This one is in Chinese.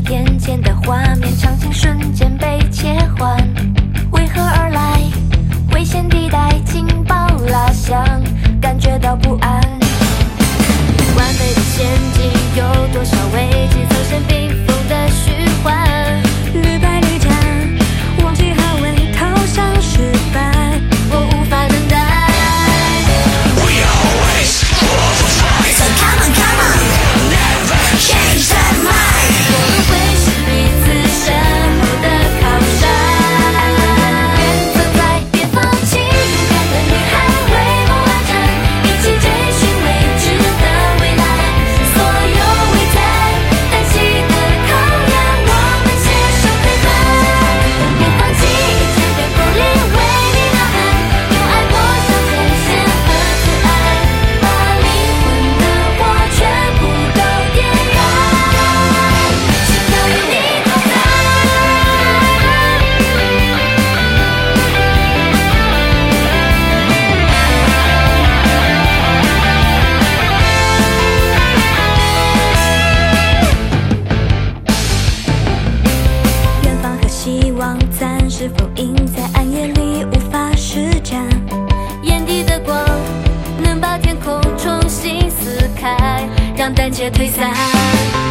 眼前的画面，场景瞬间被切换。为何而来？危险地带，警报拉响，感觉到不安。完美的陷阱，有多少危机曾先冰封的虚幻？ 屡败屡战，忘记何谓投降失败， 我无法等待。 We always try. So come on, come on, never change that mind. 我们会是彼此生活的靠山，远走在别放弃，勇敢的女孩为梦而战，一起追寻未知的未来。所有未在旦夕的考验，我们携手陪伴。别放弃，一切别不理，为你呐喊，用爱抹上艰险和自爱，把灵魂的火全部都点燃。只要有你同在。 远方和希望暂时封印在暗夜里，无法施展。 眼底的光能把天空重新撕开，让胆怯退散。